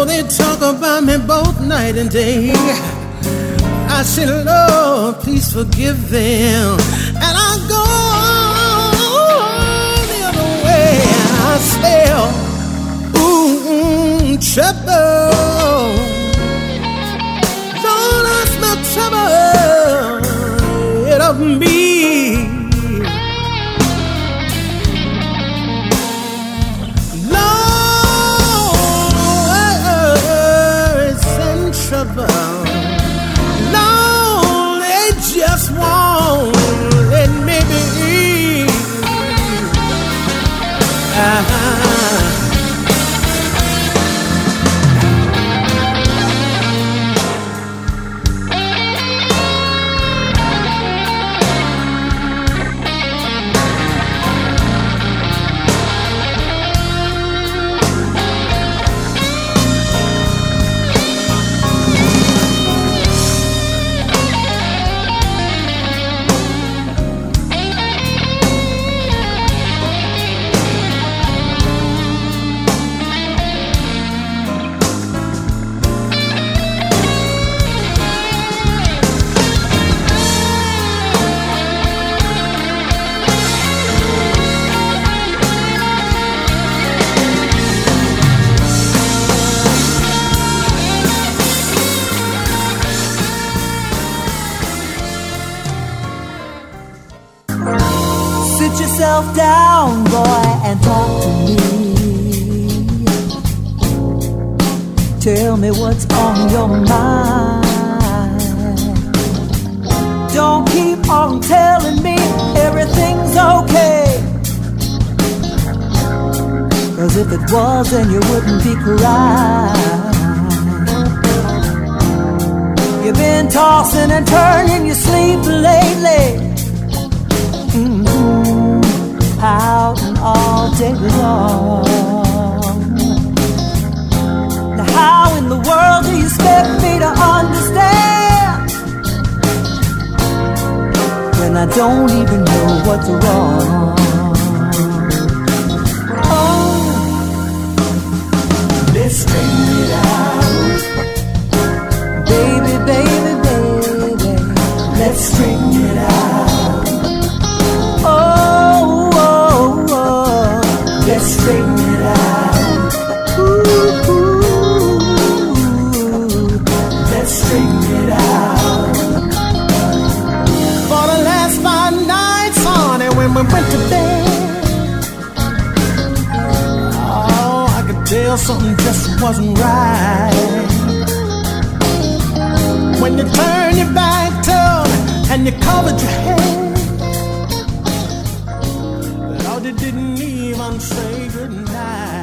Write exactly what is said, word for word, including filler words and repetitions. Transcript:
Though they talk about me both night and day, I say, Lord, please forgive them. And I go the other way. I smell, ooh, trouble. Lord, I smell trouble it of me. No, they just won't let me be. Uh-huh. Yourself down, boy, and talk to me. Tell me what's on your mind. Don't keep on telling me everything's okay, 'cause if it was, then you wouldn't be crying. You've been tossing and turning your sleep lately, mm-hmm. out and all day long. Now how in the world do you expect me to understand when I don't even know what's wrong? Oh, let's straighten it out, baby, baby, baby. Let's straighten it out. Let's straighten it out. Ooh, ooh. Let's straighten it out. For the last five nights, honey, when we went to bed, oh, I could tell something just wasn't right. When you turned your back to me and you covered your head, Lord, you didn't even say goodnight.